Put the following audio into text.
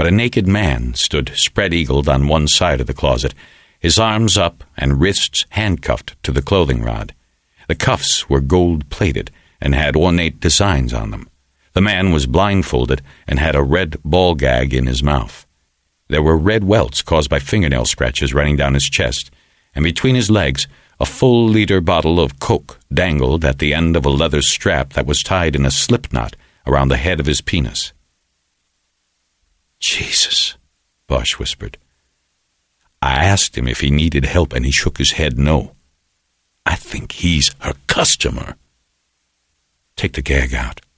but a naked man stood spread-eagled on one side of the closet, his arms up and wrists handcuffed to the clothing rod. The cuffs were gold-plated and had ornate designs on them. The man was blindfolded and had a red ball gag in his mouth. There were red welts caused by fingernail scratches running down his chest, and between his legs, a full-liter bottle of Coke dangled at the end of a leather strap that was tied in a slip knot around the head of his penis. "Jesus," Bosch whispered. "I asked him if he needed help, and he shook his head no. I think he's her customer." "Take the gag out."